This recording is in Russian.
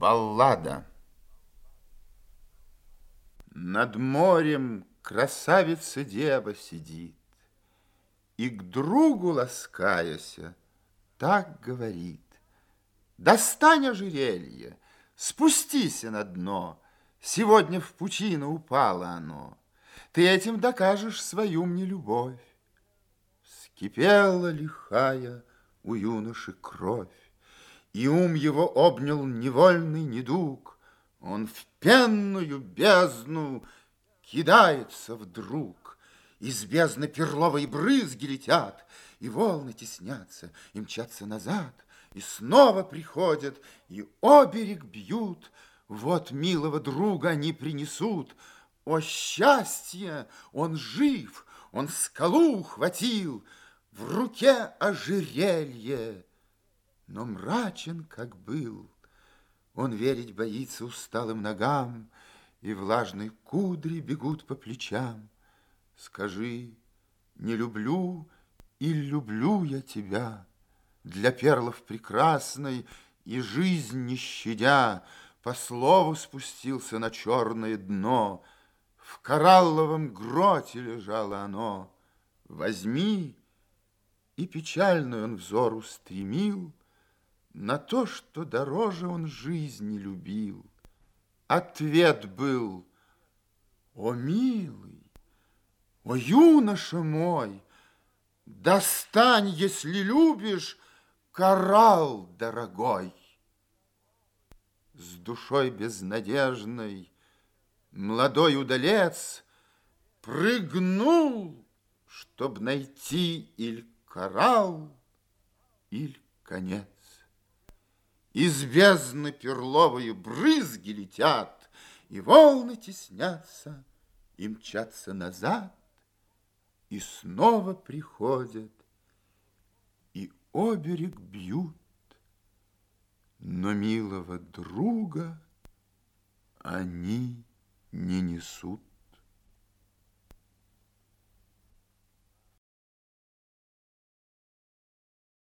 Баллада. Над морем красавица-дева сидит и, к другу ласкаяся, так говорит: достань ожерелье, спустися на дно, сегодня в пучину упало оно, ты этим докажешь свою мне любовь. Вскипела лихая у юноши кровь, и ум его обнял невольный недуг. Он в пенную бездну кидается вдруг. Из бездны перловые брызги летят, и волны теснятся, и мчатся назад, и снова приходят, и о берег бьют. Вот милого друга они принесут. О счастье! Он жив, он скалу ухватил, в руке ожерелье, но мрачен, как был. Он верить боится усталым ногам, и влажные кудри бегут по плечам. Скажи, не люблю или люблю я тебя? Для перлов прекрасной и жизнь не щадя, по слову спустился на черное дно. В коралловом гроте лежало оно. Возьми, и печальный он взор устремил на то, что дороже он жизни любил. Ответ был: о, милый, о, юноша мой, достань, если любишь, коралл дорогой. С душой безнадежной молодой удалец прыгнул, чтоб найти иль коралл, иль конец. Из бездны перловые брызги летят, и волны теснятся, и мчатся назад, и снова приходят, и о берег бьют, но милого друга они не несут.